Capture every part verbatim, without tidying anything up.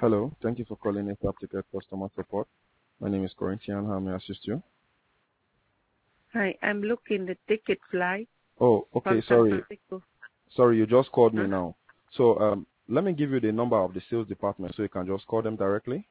Hello. Thank you for calling in Ticket Customer Support. My name is Corinthian. How may I assist you? Hi, I'm looking the ticket flight Oh, from okay. San Sorry. Francisco. Sorry, you just called me Huh? now. So, um, let me give you the number of the sales department so you can just call them directly.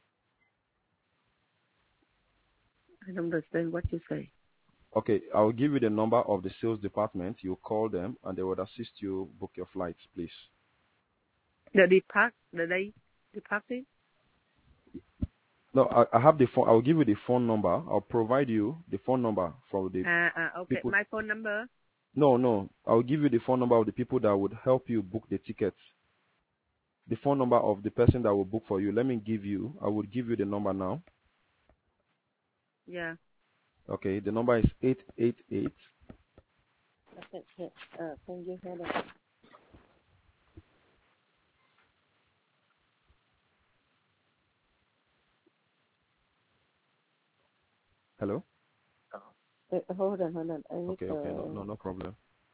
I don't understand what you say. Okay, I'll give you the number of the sales department. You call them and they would assist you book your flights, please. The depart, the day departing. No, I, I have the phone. I'll give you the phone number. I'll provide you the phone number from the Ah, ah, okay. people. My phone number. No, no. I'll give you the phone number of the people that would help you book the tickets. The phone number of the person that will book for you. Let me give you. I will give you the number now. Yeah. Okay, the number is eight eight eight. Okay. Okay. Uh, can you hold on? Hello. Uh, hold on, hold on. I need Okay, to. okay, no, no, no problem.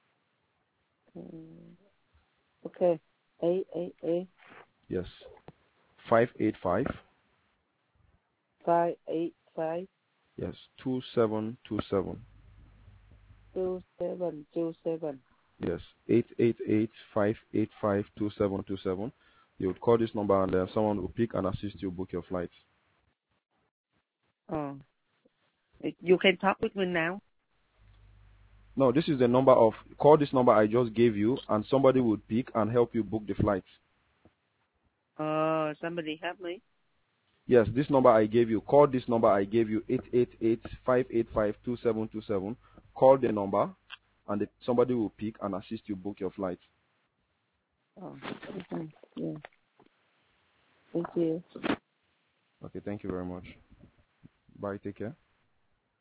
Um, okay. Eight eight eight Yes, five eight five. five eight five Yes, two seven two seven. two seven two seven. Yes, eight eight eight five eight five two seven two seven. You would call this number and uh, someone will pick and assist you book your flight. Oh, you can talk with me now. No, this is the number of call this number I just gave you and somebody would pick and help you book the flight. Oh, somebody help me. Yes, this number I gave you. Call this number I gave you, eight eight eight five eight five two seven two seven. Call the number, and the, somebody will pick and assist you book your flight. Oh, okay. Yeah. Thank you. Okay, thank you very much. Bye, take care.